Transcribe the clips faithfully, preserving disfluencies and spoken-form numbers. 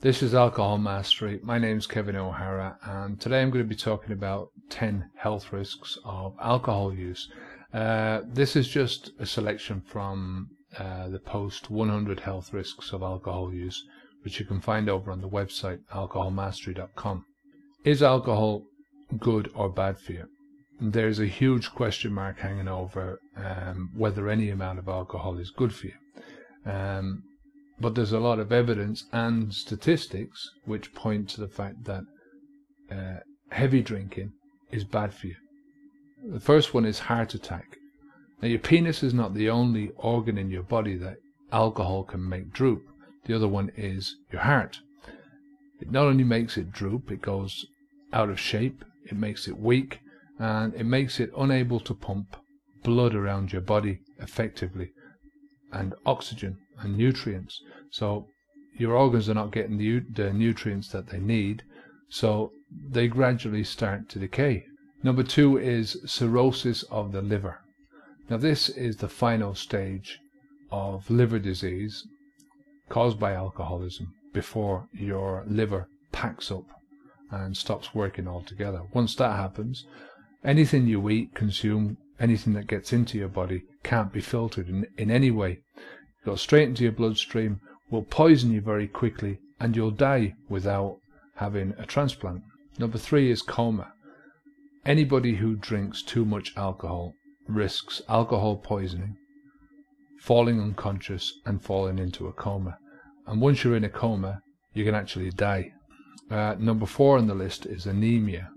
This is Alcohol Mastery. My name is Kevin O'Hara, and today I'm going to be talking about ten health risks of alcohol use. Uh, this is just a selection from uh, the post one hundred Health Risks of Alcohol Use, which you can find over on the website alcohol mastery dot com. Is alcohol good or bad for you? There's a huge question mark hanging over um, whether any amount of alcohol is good for you. Um, But there's a lot of evidence and statistics which point to the fact that uh, heavy drinking is bad for you. The first one is heart attack. Now, your penis is not the only organ in your body that alcohol can make droop. The other one is your heart. It not only makes it droop, it goes out of shape, it makes it weak, and it makes it unable to pump blood around your body effectively, and oxygen and nutrients. So your organs are not getting the, the nutrients that they need, so they gradually start to decay. Number two is cirrhosis of the liver. Now, this is the final stage of liver disease caused by alcoholism before your liver packs up and stops working altogether. Once that happens, anything you eat, consume, anything that gets into your body can't be filtered in, in any way. Go straight into your bloodstream, will poison you very quickly, and you'll die without having a transplant. Number three is coma. Anybody who drinks too much alcohol risks alcohol poisoning, falling unconscious, and falling into a coma. And once you're in a coma, you can actually die. Uh, number four on the list is anemia.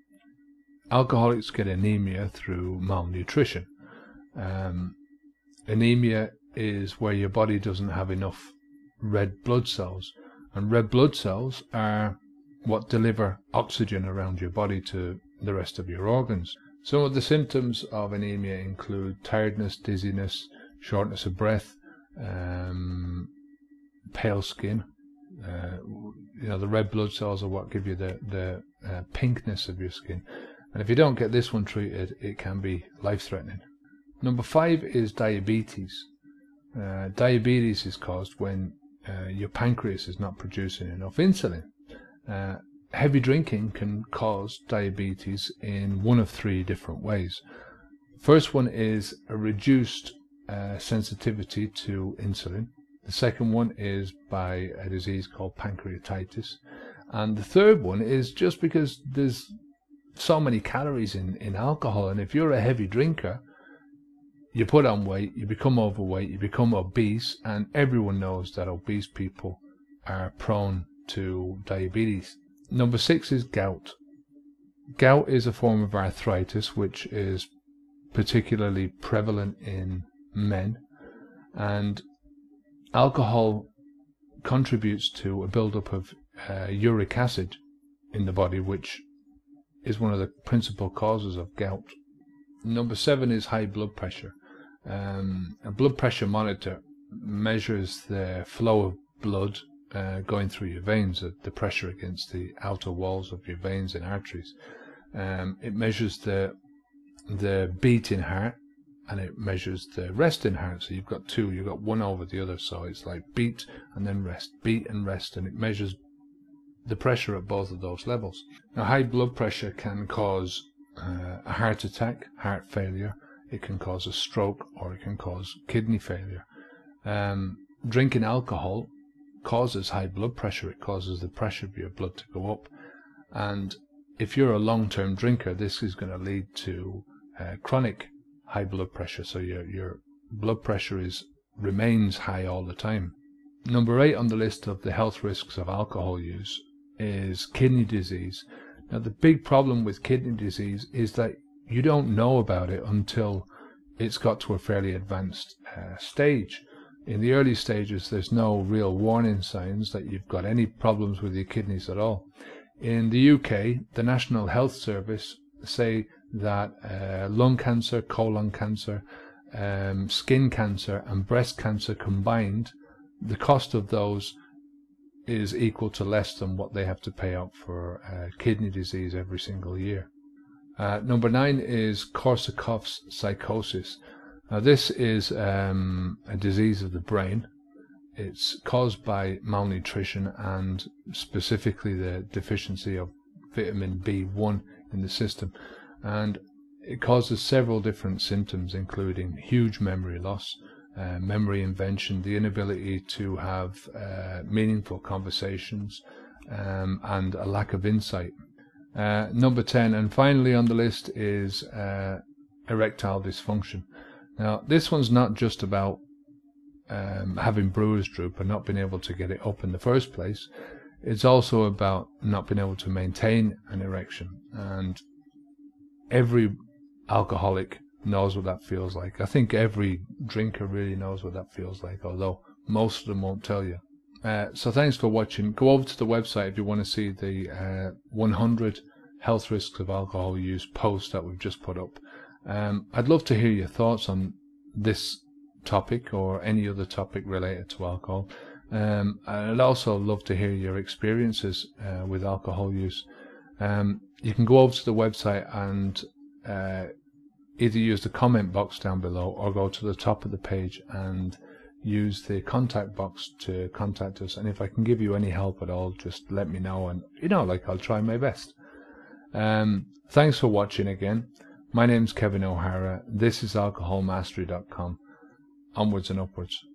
Alcoholics get anemia through malnutrition. Um, anemia is where your body doesn't have enough red blood cells, and red blood cells are what deliver oxygen around your body to the rest of your organs. Some of the symptoms of anemia include tiredness, dizziness, shortness of breath, um, pale skin. Uh, you know, the red blood cells are what give you the, the uh, pinkness of your skin, and if you don't get this one treated, it can be life-threatening. Number five is diabetes. Uh, diabetes is caused when uh, your pancreas is not producing enough insulin. Uh, heavy drinking can cause diabetes in one of three different ways. First one is a reduced uh, sensitivity to insulin. The second one is by a disease called pancreatitis. And the third one is just because there's so many calories in, in alcohol, and if you're a heavy drinker, you put on weight, you become overweight, you become obese, and everyone knows that obese people are prone to diabetes. Number six is gout. Gout is a form of arthritis which is particularly prevalent in men, and alcohol contributes to a buildup of uh, uric acid in the body, which is one of the principal causes of gout. Number seven is high blood pressure. Um, a blood pressure monitor measures the flow of blood uh, going through your veins, uh, the pressure against the outer walls of your veins and arteries. Um, it measures the the beating heart, and it measures the resting heart. So you've got two, you've got one over the other. So it's like beat and then rest, beat and rest, and it measures the pressure at both of those levels. Now, high blood pressure can cause uh, a heart attack, heart failure. It can cause a stroke, or it can cause kidney failure. Um, drinking alcohol causes high blood pressure. It causes the pressure of your blood to go up. And if you're a long-term drinker, this is going to lead to uh, chronic high blood pressure. So your, your blood pressure is remains high all the time. Number eight on the list of the health risks of alcohol use is kidney disease. Now, the big problem with kidney disease is that you don't know about it until it's got to a fairly advanced uh, stage. In the early stages, there's no real warning signs that you've got any problems with your kidneys at all. In the U K, the National Health Service say that uh, lung cancer, colon cancer, um, skin cancer and breast cancer combined, the cost of those is equal to less than what they have to pay out for uh, kidney disease every single year. Uh, number nine is Korsakoff's psychosis. Now, this is um, a disease of the brain. it's caused by malnutrition and specifically the deficiency of vitamin B one in the system, and it causes several different symptoms, including huge memory loss, uh, memory invention, the inability to have uh, meaningful conversations, um, and a lack of insight. Uh, number ten, and finally on the list, is uh, erectile dysfunction. Now, this one's not just about um, having brewer's droop and not being able to get it up in the first place. It's also about not being able to maintain an erection, and every alcoholic knows what that feels like. I think every drinker really knows what that feels like, although most of them won't tell you. Uh, so thanks for watching. Go over to the website if you want to see the uh, one hundred health risks of alcohol use post that we've just put up. Um, I'd love to hear your thoughts on this topic or any other topic related to alcohol. Um, I'd also love to hear your experiences uh, with alcohol use. Um, you can go over to the website and uh, either use the comment box down below or go to the top of the page and use the contact box to contact us. And if I can give you any help at all, just let me know, and you know, like, I'll try my best. Um, thanks for watching again. My name's Kevin O'Hara. This is alcohol mastery dot com. Onwards and upwards.